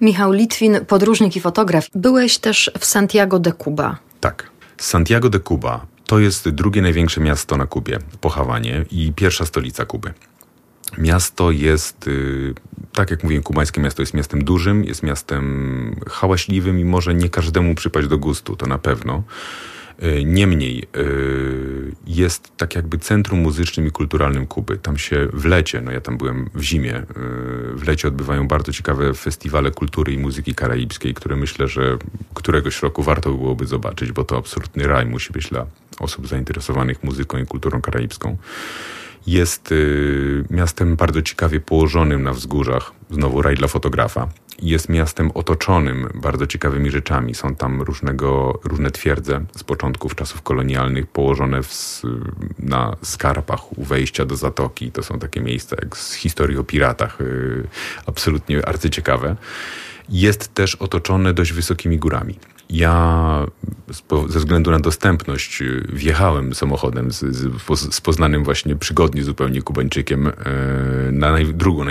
Michał Litwin, podróżnik i fotograf. Byłeś też w Santiago de Cuba. Tak. Santiago de Cuba to jest drugie największe miasto na Kubie po Hawanie i pierwsza stolica Kuby. Miasto jest, tak jak mówiłem, kubańskie miasto jest miastem dużym, jest miastem hałaśliwym i może nie każdemu przypaść do gustu, to na pewno. Niemniej jest tak jakby centrum muzycznym i kulturalnym Kuby. Tam się w lecie, ja tam byłem w zimie, w lecie odbywają bardzo ciekawe festiwale kultury i muzyki karaibskiej, które myślę, że któregoś roku warto byłoby zobaczyć, bo to absolutny raj musi być dla osób zainteresowanych muzyką i kulturą karaibską. Jest miastem bardzo ciekawie położonym na wzgórzach, znowu raj dla fotografa. Jest miastem otoczonym bardzo ciekawymi rzeczami. Są tam różne twierdze z początków czasów kolonialnych położone na skarpach u wejścia do zatoki. To są takie miejsca jak z historii o piratach, absolutnie arcyciekawe. Jest też otoczone dość wysokimi górami. Ja ze względu na dostępność wjechałem samochodem z poznanym właśnie przygodnie zupełnie Kubańczykiem na drugą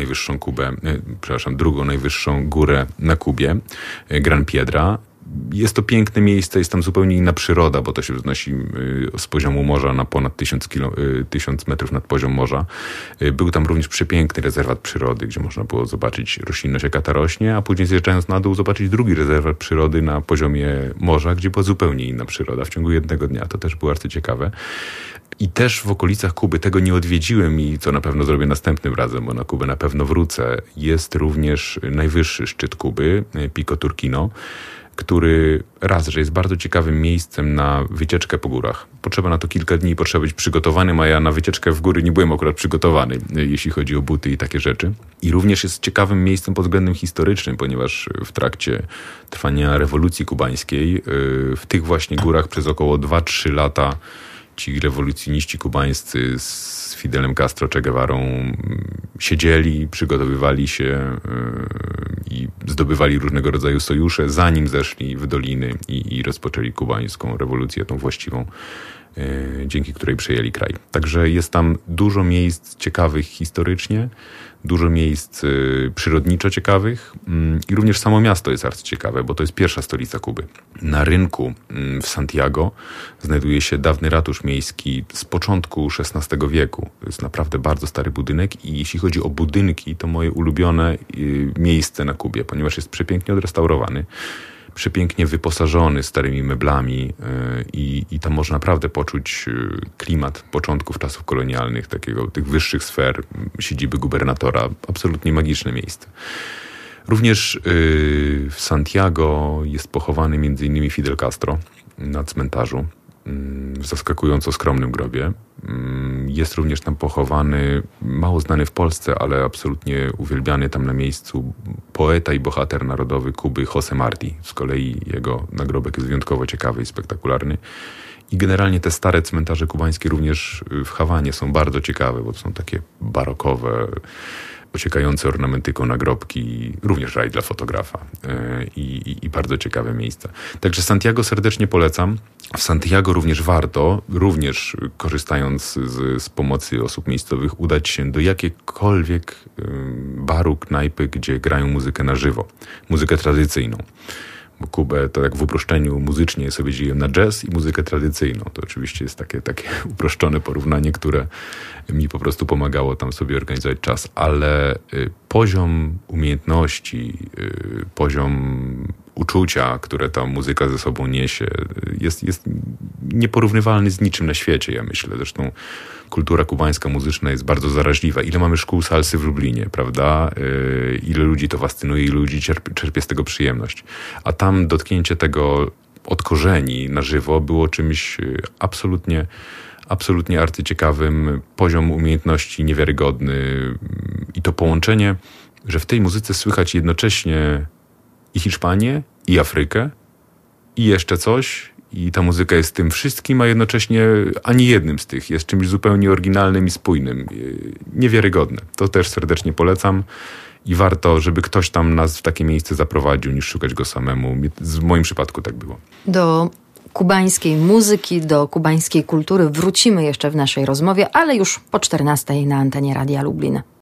najwyższą górę na Kubie, Gran Piedra. Jest to piękne miejsce, jest tam zupełnie inna przyroda, bo to się wznosi z poziomu morza na ponad 1000 metrów nad poziom morza. Był tam również przepiękny rezerwat przyrody, gdzie można było zobaczyć roślinność, jaka ta rośnie, a później zjeżdżając na dół zobaczyć drugi rezerwat przyrody na poziomie morza, gdzie była zupełnie inna przyroda w ciągu jednego dnia. To też było bardzo ciekawe. I też w okolicach Kuby, tego nie odwiedziłem i co na pewno zrobię następnym razem, bo na Kubę na pewno wrócę. Jest również najwyższy szczyt Kuby, Pico Turquino, który że jest bardzo ciekawym miejscem na wycieczkę po górach. Potrzeba na to kilka dni, potrzeba być przygotowanym, a ja na wycieczkę w góry nie byłem akurat przygotowany, jeśli chodzi o buty i takie rzeczy. I również jest ciekawym miejscem pod względem historycznym, ponieważ w trakcie trwania rewolucji kubańskiej w tych właśnie górach przez około 2-3 lata ci rewolucjoniści kubańscy z Fidelem Castro, Che Guevarą siedzieli, przygotowywali się i zdobywali różnego rodzaju sojusze, zanim zeszli w doliny i rozpoczęli kubańską rewolucję, tą właściwą, dzięki której przejęli kraj. Także jest tam dużo miejsc ciekawych historycznie, dużo miejsc przyrodniczo ciekawych i również samo miasto jest arcyciekawe, bo to jest pierwsza stolica Kuby. Na rynku w Santiago znajduje się dawny ratusz miejski z początku XVI wieku. To jest naprawdę bardzo stary budynek i jeśli chodzi o budynki, to moje ulubione miejsce na Kubie, ponieważ jest przepięknie odrestaurowany, przepięknie wyposażony starymi meblami i tam można naprawdę poczuć klimat początków czasów kolonialnych, tych wyższych sfer, siedziby gubernatora. Absolutnie magiczne miejsce. Również w Santiago jest pochowany m.in. Fidel Castro na cmentarzu w zaskakująco skromnym grobie. Jest również tam pochowany, mało znany w Polsce, ale absolutnie uwielbiany tam na miejscu poeta i bohater narodowy Kuby José Martí. Z kolei jego nagrobek jest wyjątkowo ciekawy i spektakularny. I generalnie te stare cmentarze kubańskie również w Hawanie są bardzo ciekawe, bo to są takie barokowe, ociekające ornamentyką nagrobki, również raj dla fotografa i bardzo ciekawe miejsca. Także Santiago serdecznie polecam. W Santiago również warto, również korzystając z pomocy osób miejscowych, udać się do jakiejkolwiek baru, knajpy, gdzie grają muzykę na żywo, muzykę tradycyjną. Bo Kubę to jak w uproszczeniu muzycznie sobie dzieliłem na jazz i muzykę tradycyjną. To oczywiście jest takie uproszczone porównanie, które mi po prostu pomagało tam sobie organizować czas, ale poziom umiejętności, poziom uczucia, które ta muzyka ze sobą niesie, jest nieporównywalny z niczym na świecie, ja myślę. Zresztą kultura kubańska muzyczna jest bardzo zaraźliwa. Ile mamy szkół salsy w Lublinie, prawda? Ile ludzi to fascynuje, ile ludzi czerpie z tego przyjemność. A tam dotknięcie tego od korzeni na żywo było czymś absolutnie arcyciekawym. Poziom umiejętności niewiarygodny i to połączenie, że w tej muzyce słychać jednocześnie i Hiszpanię, i Afrykę, i jeszcze coś. I ta muzyka jest tym wszystkim, a jednocześnie ani jednym z tych jest czymś zupełnie oryginalnym i spójnym. Niewiarygodne. To też serdecznie polecam i warto, żeby ktoś tam nas w takie miejsce zaprowadził, niż szukać go samemu. W moim przypadku tak było. Do kubańskiej muzyki, do kubańskiej kultury wrócimy jeszcze w naszej rozmowie, ale już po 14:00 na antenie Radia Lublin.